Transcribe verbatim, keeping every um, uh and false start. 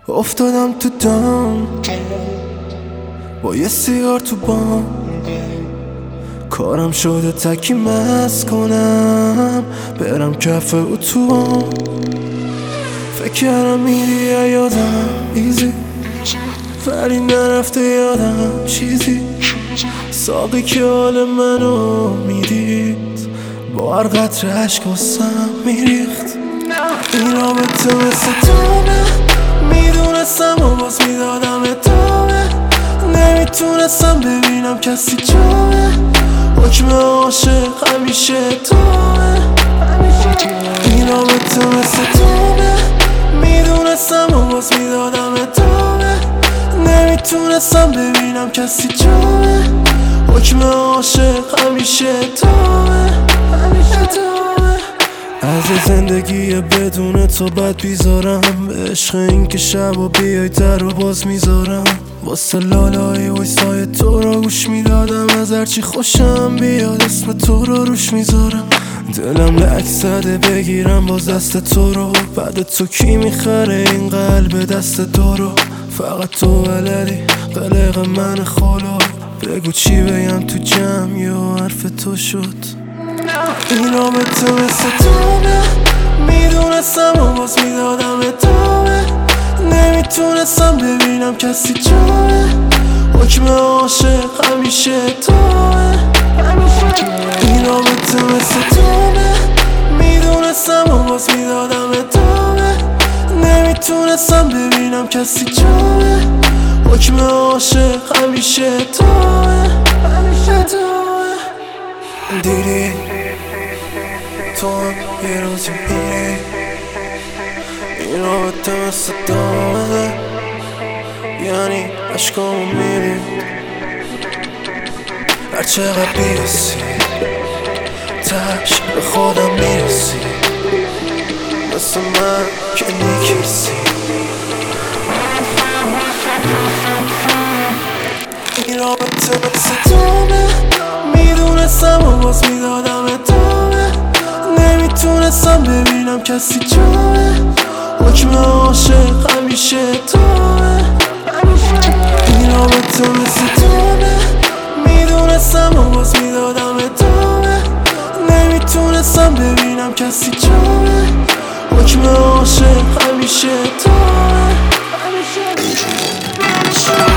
افتادم تو دام با یه سیگار تو بام، کارم شده تکی مست کنم برم کف اتوبان. فکر کردم میری یادم ایزی، ولی نرفته یادم چیزی. ساقی که حال منو میدید با هر قطره عشق واسم میریخت. این رابطه مثل تومه، میدونستم و باز میدادم ادامه. نمیتونستم ببینم کسی جامه، حکم عاشق همیشه تومه. این رابطه مثل تومه، میدونستم و باز میدادم ادامه. نمیتونستم ببینم کسی جامه، حکم عاشق همیشه تومه. از زندگی بدون تو بد بیزارم، به عشق این که شب و بیای در و باز میذارم. واسه لالای ویسای تو رو گوش میدادم، از هرچی خوشم بیاد اسم تو رو روش میذارم. دلم لک زده بگیرم باز دست تو رو، بعد تو کی میخره این قلب دست تو رو؟ فقط تو بلدی قلق من خلا، بگو چی بگم تو جمع یا حرف تو شد. این رابطه مثل تومه، میدونستم و باز میدادم ادامه. نمیتونستم ببینم کسی جامه، حکم عاشق همیشه تومه. این رابطه مثل تومه، میدونستم و باز میدادم ادامه. نمیتونستم ببینم کسی جامه، حکم عاشق همیشه تومه. دیدی تو هم یه روزی میری، این رابطه مثل دامه، یعنی عشقامو میری. هر چقدر بیرسی تش به خودم میرسی، مثل من که میکرسی. این رابطه مثل دامه، میدونستم و باز میدادم ادامه. نمیتونستم ببینم کسی جامه، حکم عاشق همیشه تومه. این رابطه مثل تومه، میدونستم و باز میدادم ادامه. نمیتونستم ببینم کسی جامه، حکم عاشق همیشه تومه.